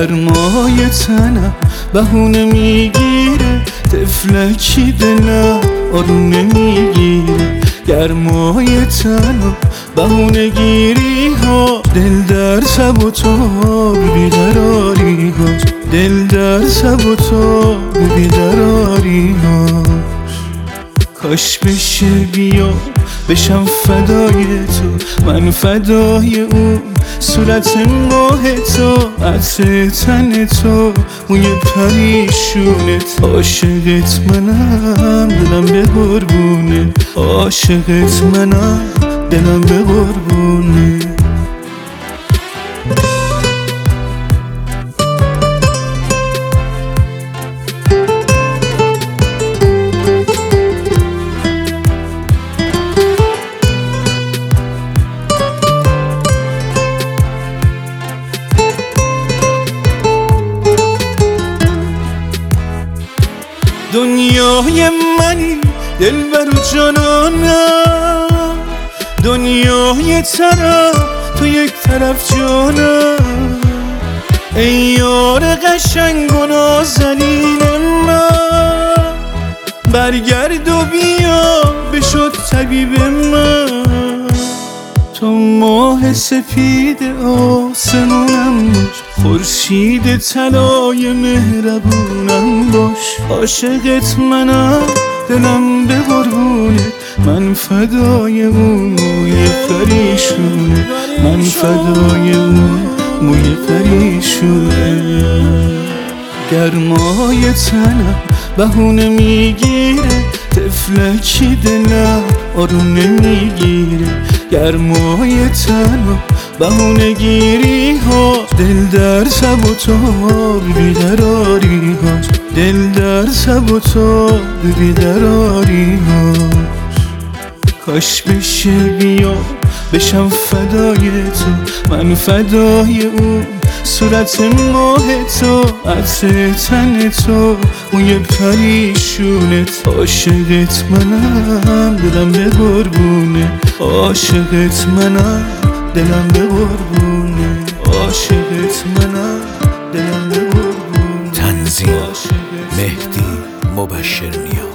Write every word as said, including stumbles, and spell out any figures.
گرمای تنم بهونه میگیره، تفلکی دلم آروم نمیگیره. گرمای تنم بهونه گیری ها، دل در تب و تاب بیقراری ها، دل در تب و تاب بیقراری ها. کاش بشه بیا بشم فدای تو، من فدای اون صورت ماه تو، عطر تن تو، موی پریشونت. عاشقت منم دلم به قربونت، عاشقت منم دلم به قربونت. دنیای منی دلبر و جانانم، دنیای طرف تو یک طرف جانم. ای یار قشنگ و نازنین من، برگرد و بیا بشد طبیب من. تو ماه سپید آسمونم باش، خورشید طلای مهربونم باش. عاشقت منم دلم به قربونت، من فدای اون موی پریشونه، من فدای اون موی پریشونه. گرمای تنم بهونه میگیره، تفلکی دلم آروم نمیگیره. گرمای تنم بهونه گیری ها، دل در تب و تاب بیقراری ها، دل در تب و تاب بیقراری ها. کاش بشه بیا بشم فدای تو، من فدای اون صورت ماه تو، عطر تن تو، موی پریشونت. عاشقت منم دلم به قربونه، عاشقت منم دلم به قربونه، عاشقت منم دلم به قربونه. تنظیم مهدی مبشر نیا.